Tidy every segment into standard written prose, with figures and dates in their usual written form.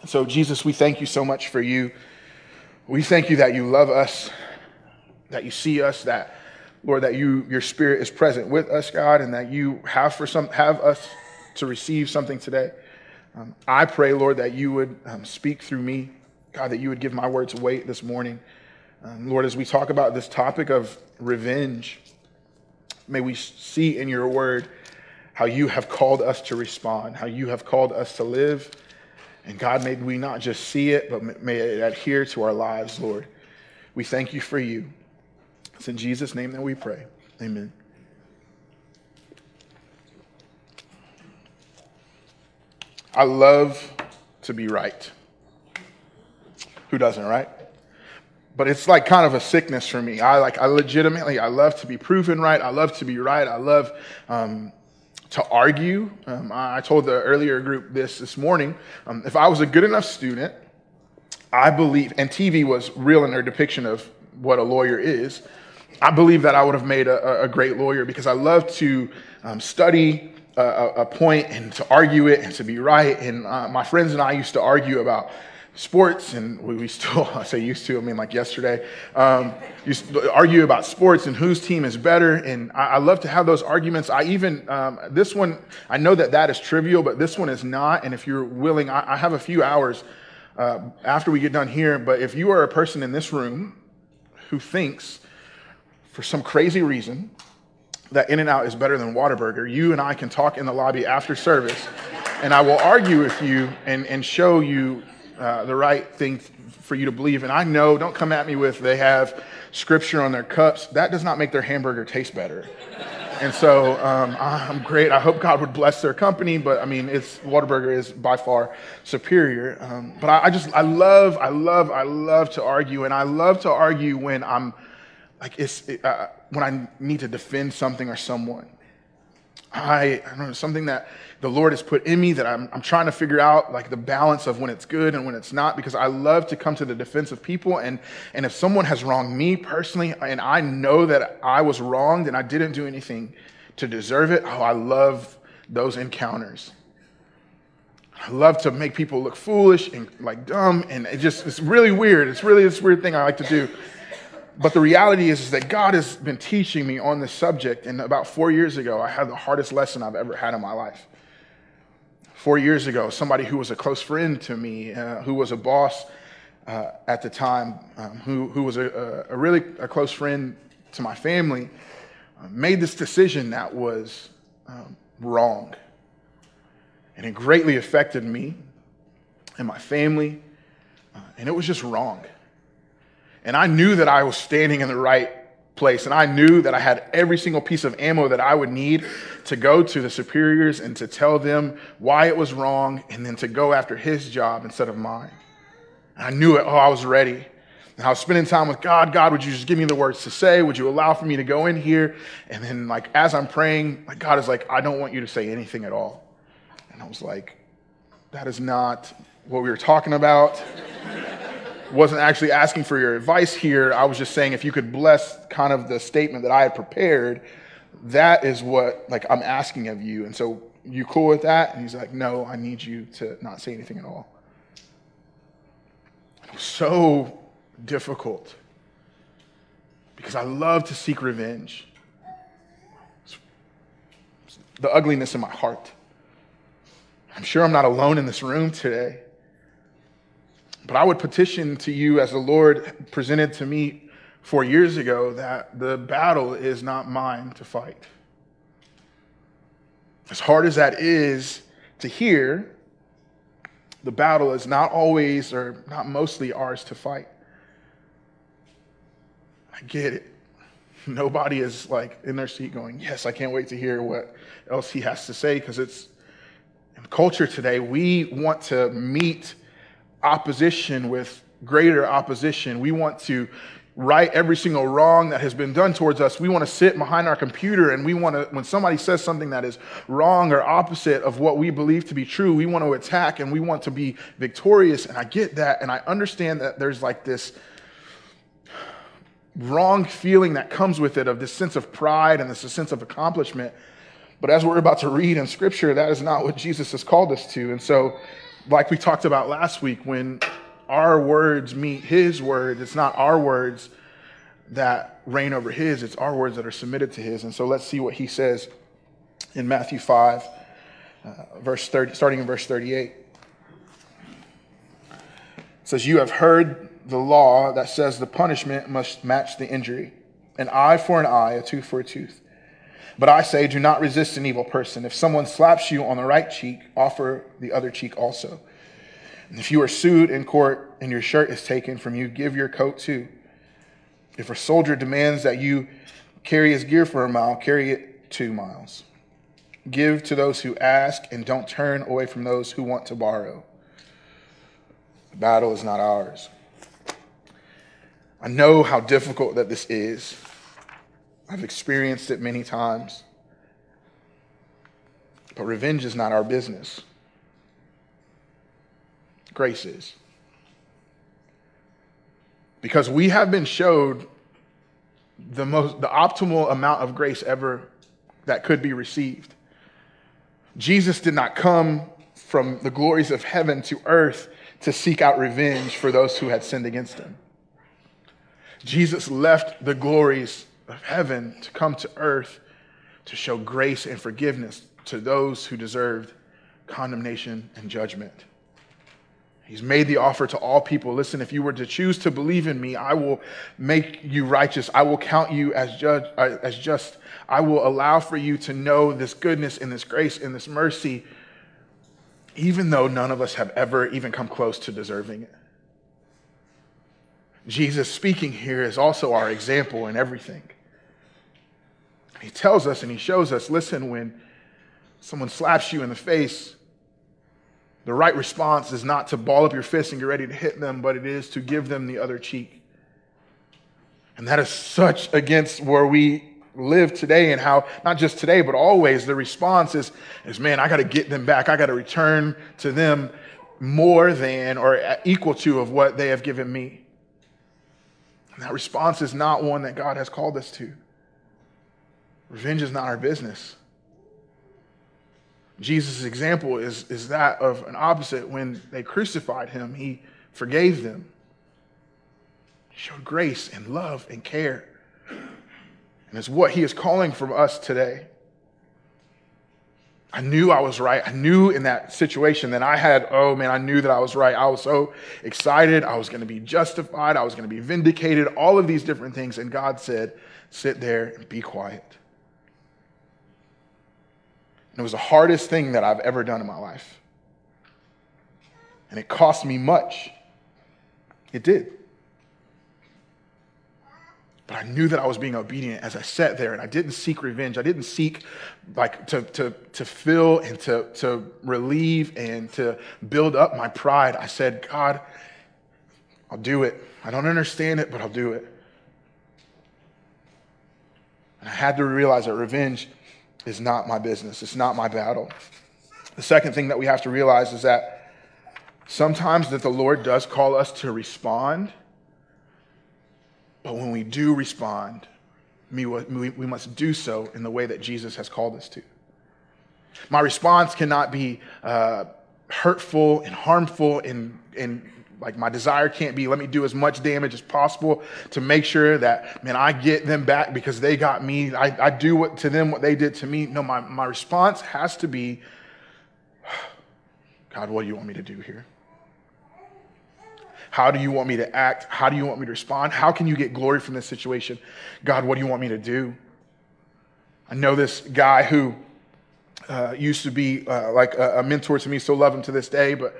So Jesus, we thank you so much for you. We thank you that you love us, that you see us, that, Lord, that your Spirit is present with us, God, and that you have us to receive something today. I pray, Lord, that you would speak through me, God, that you would give my words weight this morning. Lord, as we talk about this topic of revenge, may we see in your word how you have called us to respond, how you have called us to live. And God, may we not just see it, but may it adhere to our lives, Lord. We thank you for you. It's in Jesus' name that we pray. Amen. I love to be right. Who doesn't, right? But it's like kind of a sickness for me. I love to be proven right. I love to be right. I love to argue. I told the earlier group this morning, if I was a good enough student, I believe, and TV was real in their depiction of what a lawyer is, I believe that I would have made a great lawyer because I love to study a point and to argue it and to be right. And my friends and I used to argue about sports, and we still, I say used to, I mean like yesterday, used to argue about sports and whose team is better, and I love to have those arguments. I even, this one, I know that is trivial, but this one is not, and if you're willing, I have a few hours after we get done here, but if you are a person in this room who thinks, for some crazy reason, that In-N-Out is better than Whataburger, you and I can talk in the lobby after service, and I will argue with you and show you the right thing for you to believe. And I know, don't come at me with they have scripture on their cups. That does not make their hamburger taste better. And so I'm great. I hope God would bless their company, but I mean, Whataburger is by far superior. But I love to argue, and I love to argue when I'm like when I need to defend something or someone. I don't know, something that the Lord has put in me that I'm trying to figure out, like the balance of when it's good and when it's not, because I love to come to the defense of people. And if someone has wronged me personally, and I know that I was wronged and I didn't do anything to deserve it, I love those encounters. I love to make people look foolish and like dumb, and it's really weird. It's really this weird thing I like to do. But the reality is that God has been teaching me on this subject. And about 4 years ago, I had the hardest lesson I've ever had in my life. 4 years ago, somebody who was a close friend to me, who was a boss at the time, who was a really close friend to my family, made this decision that was wrong. And it greatly affected me and my family, and it was just wrong. And I knew that I was standing in the right place, and I knew that I had every single piece of ammo that I would need to go to the superiors and to tell them why it was wrong, and then to go after his job instead of mine. And I knew it. I was ready. And I was spending time with God. God, would you just give me the words to say? Would you allow for me to go in here? And then, like, as I'm praying, like, God is like, I don't want you to say anything at all. And I was like, that is not what we were talking about. Wasn't actually asking for your advice here. I was just saying if you could bless kind of the statement that I had prepared, that is what like I'm asking of you. And so you cool with that? And he's like, no, I need you to not say anything at all. It was so difficult because I love to seek revenge. It's the ugliness in my heart. I'm sure I'm not alone in this room today. But I would petition to you, as the Lord presented to me 4 years ago, that the battle is not mine to fight. As hard as that is to hear, the battle is not always or not mostly ours to fight. I get it. Nobody is like in their seat going, yes, I can't wait to hear what else he has to say, because it's in culture today, we want to meet opposition with greater opposition. We want to right every single wrong that has been done towards us. We want to sit behind our computer, and we want to, when somebody says something that is wrong or opposite of what we believe to be true, we want to attack and we want to be victorious. And I get that, and I understand that there's like this wrong feeling that comes with it, of this sense of pride and this sense of accomplishment. But as we're about to read in Scripture, that is not what Jesus has called us to. And so like we talked about last week, when our words meet his word, it's not our words that reign over his, it's our words that are submitted to his. And so let's see what he says in Matthew 5, verse 30, starting in verse 38. It says, "You have heard the law that says the punishment must match the injury, an eye for an eye, a tooth for a tooth. But I say, do not resist an evil person. If someone slaps you on the right cheek, offer the other cheek also. And if you are sued in court and your shirt is taken from you, give your coat too. If a soldier demands that you carry his gear for a mile, carry it 2 miles. Give to those who ask, and don't turn away from those who want to borrow. The battle is not ours." I know how difficult that this is. I've experienced it many times. But revenge is not our business. Grace is. Because we have been showed the optimal amount of grace ever that could be received. Jesus did not come from the glories of heaven to earth to seek out revenge for those who had sinned against him. Jesus left the glories of heaven to come to earth to show grace and forgiveness to those who deserved condemnation and judgment. He's made the offer to all people. Listen, if you were to choose to believe in me, I will make you righteous. I will count you as just. I will allow for you to know this goodness and this grace and this mercy, even though none of us have ever even come close to deserving it. Jesus speaking here is also our example in everything. He tells us and he shows us, listen, when someone slaps you in the face, the right response is not to ball up your fist and get ready to hit them, but it is to give them the other cheek. And that is such against where we live today, and how, not just today, but always, the response is man, I got to get them back. I got to return to them more than or equal to of what they have given me. And that response is not one that God has called us to. Revenge is not our business. Jesus' example is that of an opposite. When they crucified him, he forgave them. He showed grace and love and care. And it's what he is calling from us today. I knew I was right. I knew in that situation that I knew that I was right. I was so excited. I was going to be justified. I was going to be vindicated. All of these different things. And God said, sit there and be quiet. And it was the hardest thing that I've ever done in my life. And it cost me much. It did. But I knew that I was being obedient as I sat there, and I didn't seek revenge. I didn't seek to fill and to relieve and to build up my pride. I said, God, I'll do it. I don't understand it, but I'll do it. And I had to realize that revenge is not my business. It's not my battle. The second thing that we have to realize is that sometimes that the Lord does call us to respond. But when we do respond, we must do so in the way that Jesus has called us to. My response cannot be hurtful and harmful, and like my desire can't be, let me do as much damage as possible to make sure that, I get them back because they got me. I do to them what they did to me. No, my response has to be, God, what do you want me to do here? How do you want me to act? How do you want me to respond? How can you get glory from this situation? God, what do you want me to do? I know this guy who used to be like a mentor to me, still love him to this day, but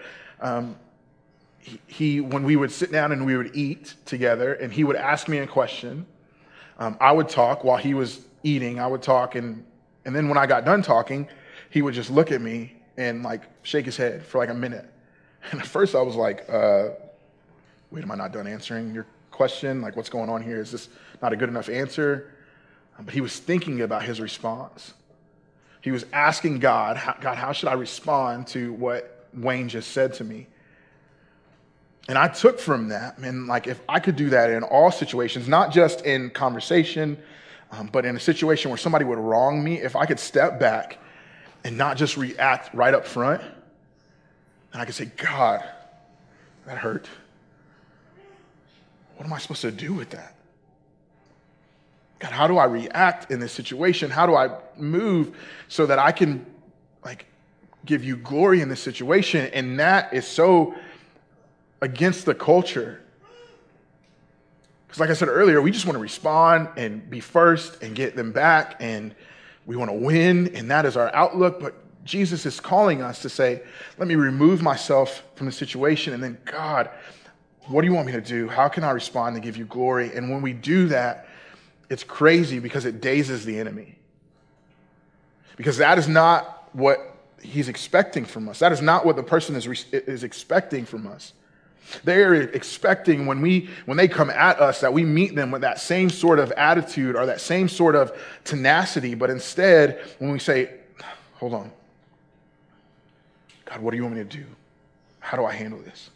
he when we would sit down and we would eat together and he would ask me a question, I would talk while he was eating. I would talk, and then when I got done talking, he would just look at me and like shake his head for like a minute. And at first I was like, wait, am I not done answering your question? Like, what's going on here? Is this not a good enough answer? But he was thinking about his response. He was asking God, how should I respond to what Wayne just said to me? And I took from that, like if I could do that in all situations, not just in conversation, but in a situation where somebody would wrong me, if I could step back and not just react right up front, And I can say, God, that hurt. What am I supposed to do with that? God, how do I react in this situation? How do I move so that I can give you glory in this situation? And that is so against the culture. Because like I said earlier, we just want to respond and be first and get them back, and we want to win, and that is our outlook. But Jesus is calling us to say, let me remove myself from the situation, and then, God, what do you want me to do? How can I respond to give you glory? And when we do that, it's crazy because it dazes the enemy. Because that is not what he's expecting from us. That is not what the person is expecting from us. They're expecting when they come at us that we meet them with that same sort of attitude or that same sort of tenacity. But instead, when we say, hold on, God, what do you want me to do? How do I handle this?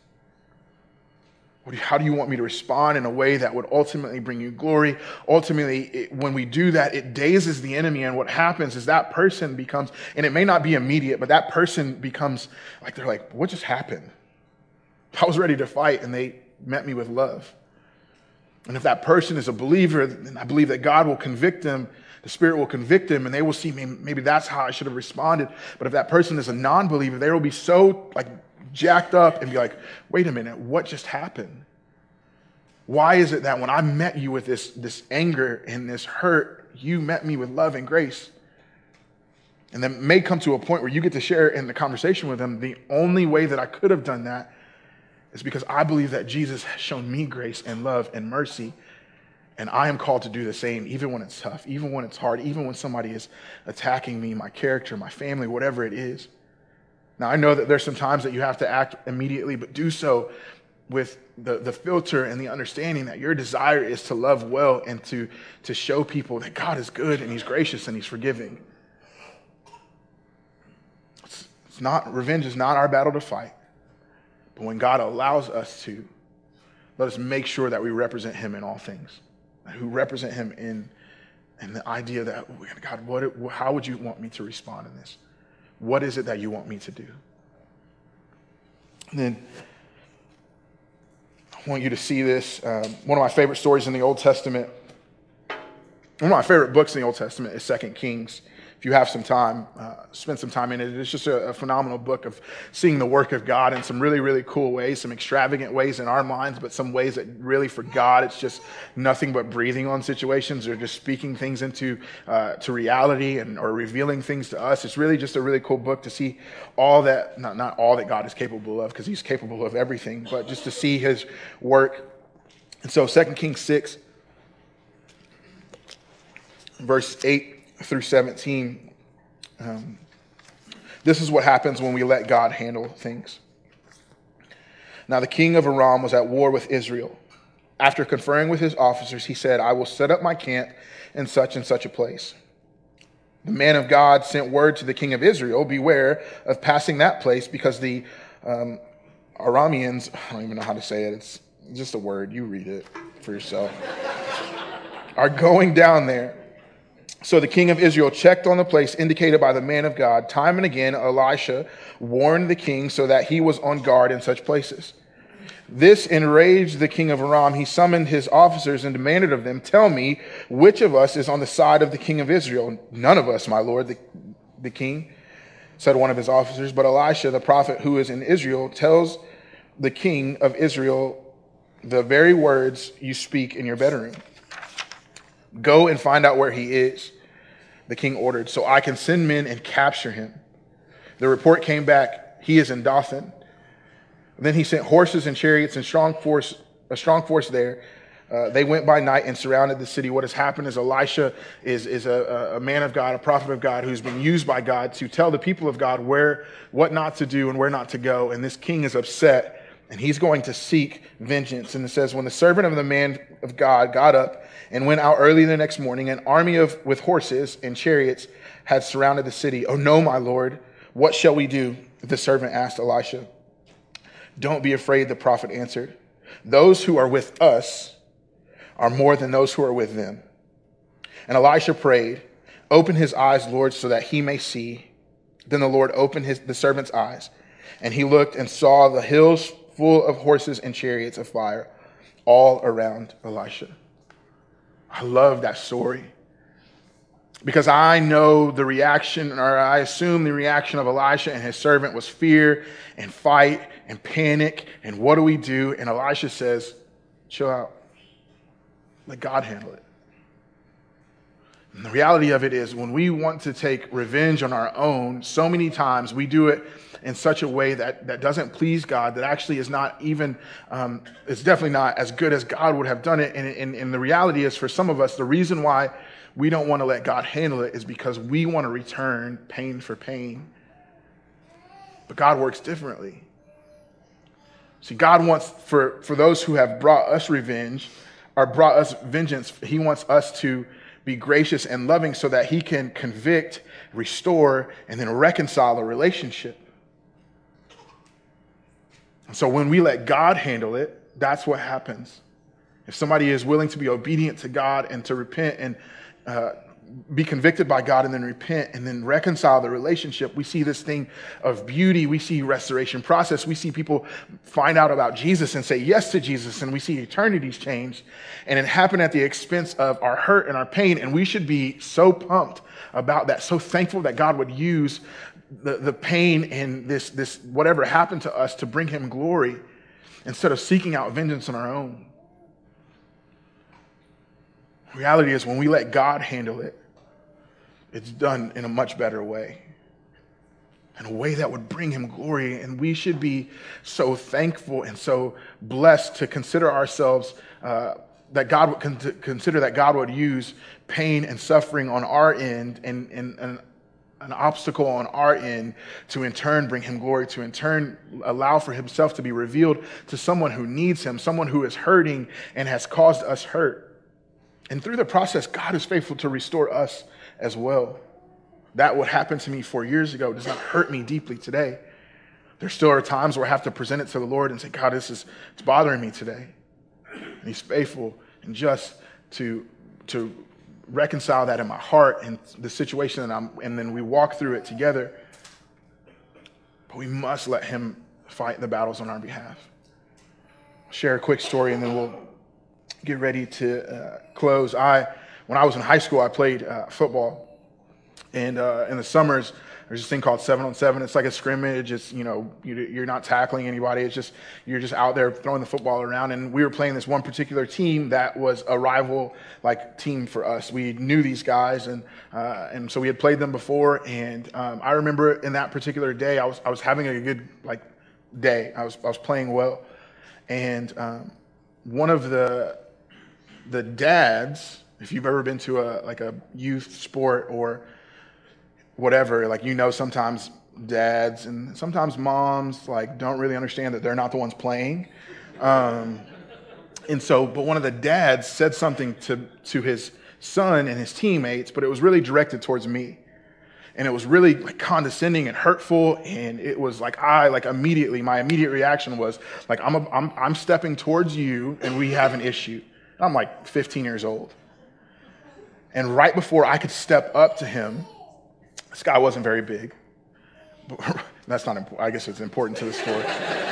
How do you want me to respond in a way that would ultimately bring you glory? Ultimately, when we do that, it dazes the enemy. And what happens is that person becomes, and it may not be immediate, but that person becomes they're like, what just happened? I was ready to fight, and they met me with love. And if that person is a believer, then I believe that God will convict them, the Spirit will convict them, and they will see, maybe that's how I should have responded. But if that person is a non-believer, they will be so jacked up and be like, wait a minute, what just happened? Why is it that when I met you with this anger and this hurt, you met me with love and grace? And then may come to a point where you get to share in the conversation with them, the only way that I could have done that is because I believe that Jesus has shown me grace and love and mercy, and I am called to do the same, even when it's tough, even when it's hard, even when somebody is attacking me, my character, my family, whatever it is. Now, I know that there's some times that you have to act immediately, but do so with the filter and the understanding that your desire is to love well and to show people that God is good and he's gracious and he's forgiving. Revenge is not our battle to fight. But when God allows us to, let us make sure that we represent him in all things. Who represent him in the idea that, God, how would you want me to respond in this? What is it that you want me to do? And then I want you to see this. One of my favorite stories in the Old Testament, one of my favorite books in the Old Testament is 2 Kings. If you have some time, spend some time in it. It's just a phenomenal book of seeing the work of God in some really, really cool ways, some extravagant ways in our minds, but some ways that really for God, it's just nothing but breathing on situations or just speaking things into to reality or revealing things to us. It's really just a really cool book to see all that, not all that God is capable of, because he's capable of everything, but just to see his work. And so 2 Kings 6, verse 8 through 17. This is what happens when we let God handle things. Now the king of Aram was at war with Israel. After conferring with his officers, he said, I will set up my camp in such and such a place. The man of God sent word to the king of Israel, beware of passing that place, because the Arameans, I don't even know how to say it, it's just a word, you read it for yourself, are going down there. So the king of Israel checked on the place indicated by the man of God. Time and again, Elisha warned the king so that he was on guard in such places. This enraged the king of Aram. He summoned his officers and demanded of them, tell me, which of us is on the side of the king of Israel? None of us, my lord, the king, said one of his officers. But Elisha, the prophet who is in Israel, tells the king of Israel the very words you speak in your bedroom. Go and find out where he is, the king ordered, so I can send men and capture him. The report came back, he is in Dothan. Then he sent horses and chariots and a strong force there. They went by night and surrounded the city. What has happened is Elisha is a man of God, a prophet of God, who's been used by God to tell the people of God what not to do and where not to go. And this king is upset, and he's going to seek vengeance. And it says, when the servant of the man of God got up and went out early the next morning, an army with horses and chariots had surrounded the city. Oh no, my lord, what shall we do? The servant asked Elisha. Don't be afraid, the prophet answered. Those who are with us are more than those who are with them. And Elisha prayed, open his eyes, Lord, so that he may see. Then the Lord opened the servant's eyes, And he looked and saw the hills full of horses and chariots of fire all around Elisha. I love that story because I know the reaction, or I assume the reaction of Elisha and his servant was fear and fight and panic. And what do we do? And Elisha says, chill out. Let God handle it. And the reality of it is when we want to take revenge on our own, so many times we do it in such a way that doesn't please God, that actually is not even, it's definitely not as good as God would have done it. And the reality is for some of us, the reason why we don't want to let God handle it is because we want to return pain for pain. But God works differently. See, God wants, for those who have brought us revenge or brought us vengeance, he wants us to be gracious and loving so that he can convict, restore, and then reconcile a relationship. And so when we let God handle it, that's what happens. If somebody is willing to be obedient to God and to repent and be convicted by God and then repent and then reconcile the relationship, we see this thing of beauty. We see restoration process. We see people find out about Jesus and say yes to Jesus, and we see eternities change. And it happened at the expense of our hurt and our pain, and we should be so pumped about that, so thankful that God would use the pain and this whatever happened to us to bring him glory instead of seeking out vengeance on our own. Reality is when we let God handle it, it's done in a much better way, in a way that would bring him glory. And we should be so thankful and so blessed to consider ourselves that God would consider that God would use pain and suffering on our end and an obstacle on our end to in turn bring him glory, to in turn allow for himself to be revealed to someone who needs him, someone who is hurting and has caused us hurt. And through the process, God is faithful to restore us as well. That what happened to me 4 years ago does not hurt me deeply today. There still are times where I have to present it to the Lord and say, God, it's bothering me today. And he's faithful and just to reconcile that in my heart and the situation that and then we walk through it together. But we must let him fight the battles on our behalf. I'll share a quick story and then we'll get ready to close. When I was in high school, I played football. And in the summers, there's this thing called 7-on-7. It's like a scrimmage. It's, you're not tackling anybody. It's just, you're just out there throwing the football around. And we were playing this one particular team that was a rival team for us. We knew these guys, and so we had played them before. And I remember in that particular day, I was having a good day. I was playing well. And one of the dads, if you've ever been to a youth sport or whatever, sometimes dads and sometimes moms don't really understand that they're not the ones playing. But one of the dads said something to his son and his teammates, but it was really directed towards me. And it was really condescending and hurtful. And it was immediately, my immediate reaction was I'm stepping towards you and we have an issue. I'm 15 years old. And right before I could step up to him, this guy wasn't very big. That's not important. I guess it's important to the story.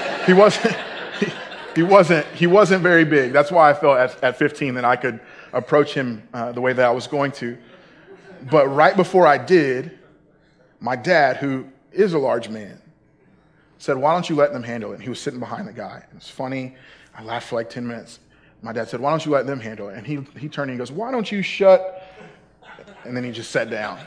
He wasn't very big. That's why I felt at 15 that I could approach him the way that I was going to. But right before I did, my dad, who is a large man, said, "Why don't you let them handle it?" And he was sitting behind the guy. It was funny. I laughed for 10 minutes. My dad said, "Why don't you let them handle it?" And he turned and he goes, "Why don't you shut?" And then he just sat down.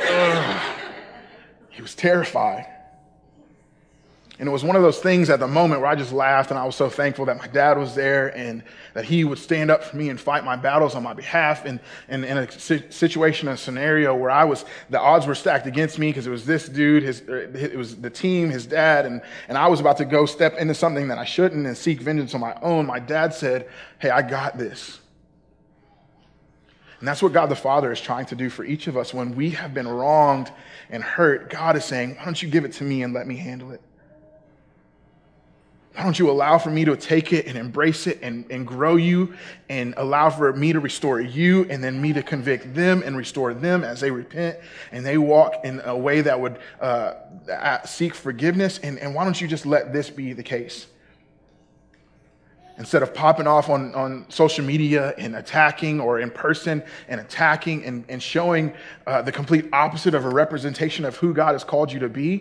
He was terrified. And it was one of those things at the moment where I just laughed, and I was so thankful that my dad was there and that he would stand up for me and fight my battles on my behalf. And in a situation, a scenario where the odds were stacked against me because it was this dude, it was the team, his dad, and I was about to go step into something that I shouldn't and seek vengeance on my own. My dad said, "Hey, I got this." And that's what God the Father is trying to do for each of us. When we have been wronged and hurt, God is saying, "Why don't you give it to me and let me handle it? Why don't you allow for me to take it and embrace it and grow you, and allow for me to restore you, and then me to convict them and restore them as they repent and they walk in a way that would seek forgiveness. And why don't you just let this be the case? Instead of popping off on social media and attacking, or in person and attacking and showing the complete opposite of a representation of who God has called you to be,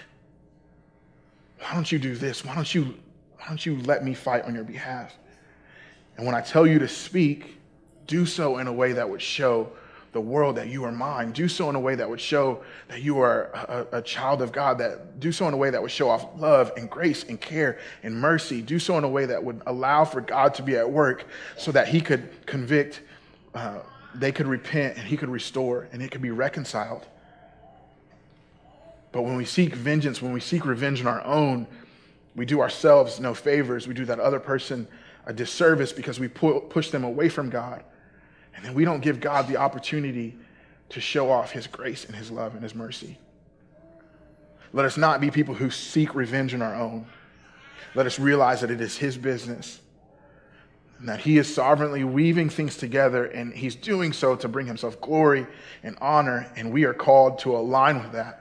why don't you do this? Why don't you let me fight on your behalf? And when I tell you to speak, do so in a way that would show the world that you are mine. Do so in a way that would show that you are a child of God. Do so in a way that would show off love and grace and care and mercy. Do so in a way that would allow for God to be at work so that he could convict, they could repent, and he could restore, and it could be reconciled. But when we seek vengeance, when we seek revenge on our own, we do ourselves no favors. We do that other person a disservice because we push them away from God. And then we don't give God the opportunity to show off his grace and his love and his mercy. Let us not be people who seek revenge on our own. Let us realize that it is his business, and that he is sovereignly weaving things together, and he's doing so to bring himself glory and honor, and we are called to align with that.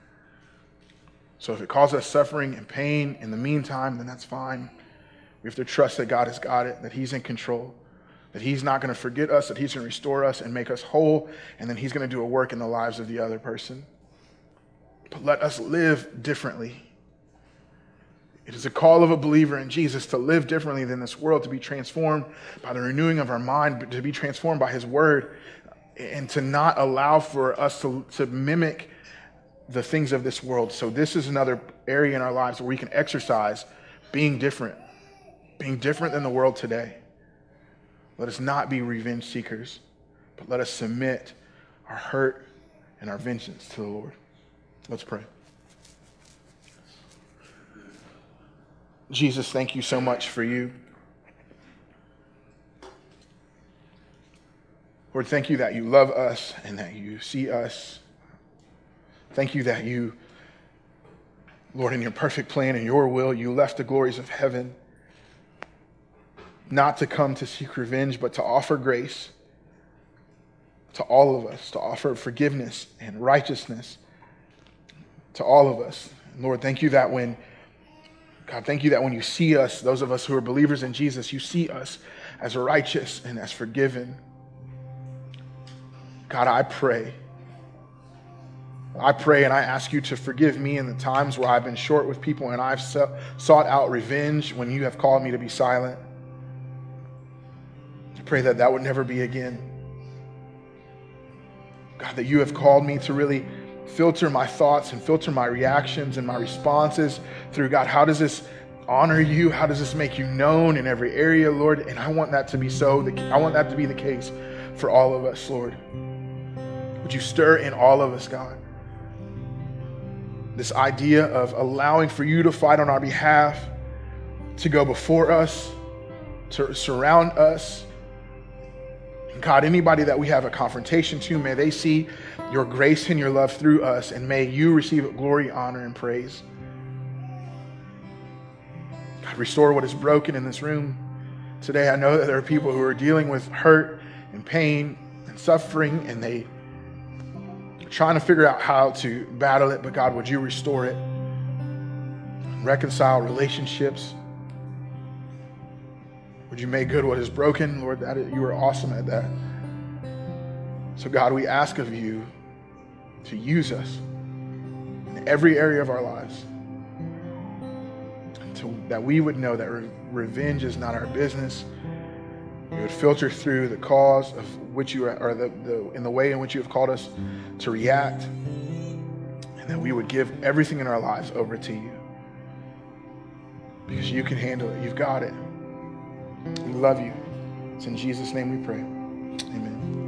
So if it causes us suffering and pain in the meantime, then that's fine. We have to trust that God has got it, that he's in control, that he's not going to forget us, that he's going to restore us and make us whole, and then he's going to do a work in the lives of the other person. But let us live differently. It is a call of a believer in Jesus to live differently than this world, to be transformed by the renewing of our mind, to be transformed by his word, and to not allow for us to mimic the things of this world. So this is another area in our lives where we can exercise being different than the world today. Let us not be revenge seekers, but let us submit our hurt and our vengeance to the Lord. Let's pray. Jesus, thank you so much for you. Lord, thank you that you love us and that you see us. Thank you that you, Lord, in your perfect plan and your will, you left the glories of heaven not to come to seek revenge, but to offer grace to all of us, to offer forgiveness and righteousness to all of us. And Lord, thank you that when you see us, those of us who are believers in Jesus, you see us as righteous and as forgiven. God, I pray and I ask you to forgive me in the times where I've been short with people and I've sought out revenge when you have called me to be silent. I pray that would never be again. God, that you have called me to really filter my thoughts and filter my reactions and my responses through, God, how does this honor you? How does this make you known in every area, Lord? And I want that to be so. I want that to be the case for all of us, Lord. Would you stir in all of us, God, this idea of allowing for you to fight on our behalf, to go before us, to surround us. God, anybody that we have a confrontation to, may they see your grace and your love through us, and may you receive glory, honor, and praise. God, restore what is broken in this room today. I know that there are people who are dealing with hurt and pain and suffering, and they are trying to figure out how to battle it, but God, would you restore it? Reconcile relationships. Would you make good what is broken? Lord, you are awesome at that. So God, we ask of you to use us in every area of our lives, that we would know that revenge is not our business. We would filter through the cause of which you are, or in the way in which you have called us to react, and that we would give everything in our lives over to you, because you can handle it. You've got it. We love you. It's in Jesus' name we pray. Amen.